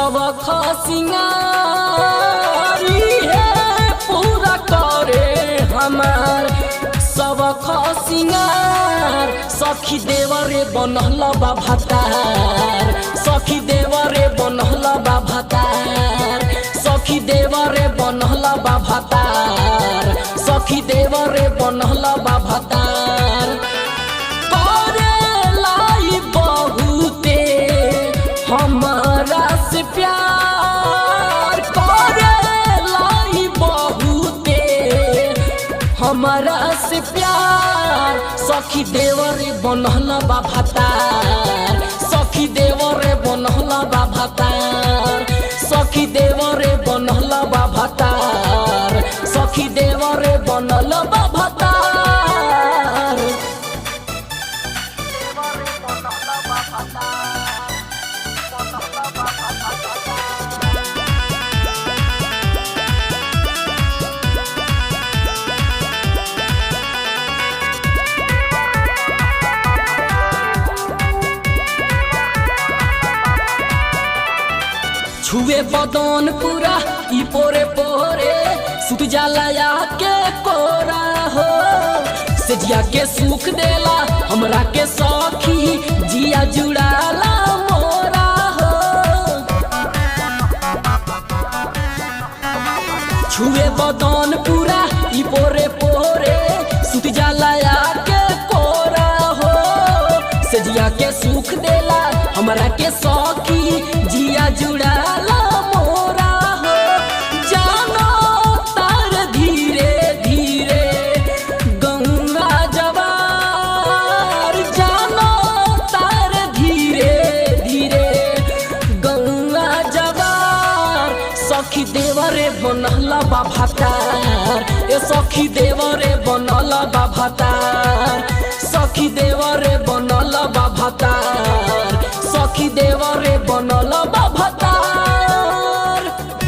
सब खसिंगार पूरा करे हमार सब खसिंगार सखी देवरे बनहल बा भतार सखी देवरे बनहल बा भतार सखी देवरे बनहल बा भतार सखी देवरे बनहल बा भतार करे लाई बहुते हमारा से प्यार करे लाई बहुते हमारा से प्यार सखी देवरे बनहल बा भतार सखी देवरे बनहल बा भतार सखी देवरे बनहल बा भतार सखी देवरे बनल बा भतार छुए बदन पूरा ई पोरे पोरे सुत जाला के कोरा हो सेजिया के सुख देला हमरा के सखी जिया जुड़ाला मोरा हो छुए बदन पूरा ई पोरे पोरे सुत जाला के कोरा हो सेजिया के सुख देला हमरा के सखी जिया जुड़ाला मोरा हो जानो तार धीरे धीरे गंगा जवार जानो तार धीरे धीरे गंगा जवार सखी देवरे बनहल बा भतार ए सखी देवरे बनल बा भतार सखी देवरे बनल बा भतार सखी देवरे बनल बा भतार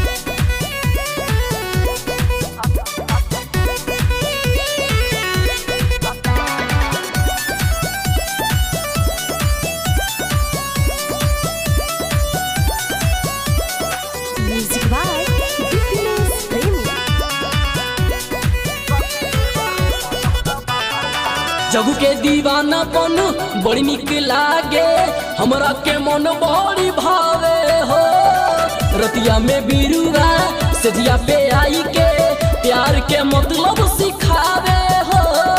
Music by Dipinus Premi. जगू के दीवाना पन बड़ी निक लागे हमरा के मन बड़ी भावे हो रतिया में बिरुआ सेजिया पे आई के प्यार के मतलब सिखावे हो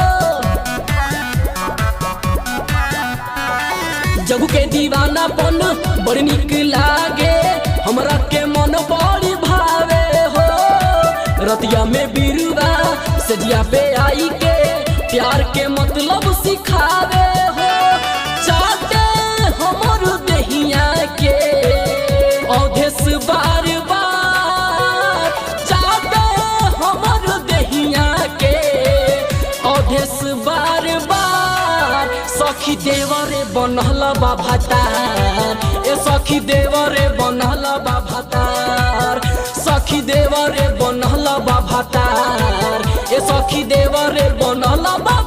जगू के दीवाना पन बड़ी निक लागे हमरा के मन बड़ी भावे हो रतिया में बिरुआ सेजिया पे आई के प्यार के मतलब सिखावे हो चाहते हमर दहिया के अवधेश बार बार चाहते हमर दहिया के अवधेश बार बार सखी देवरे बनहल बा भतार ए सखी देवरे बनहल बा भतार सखी देवरे बनहल बा भतार ए सखी देवरे बनल बा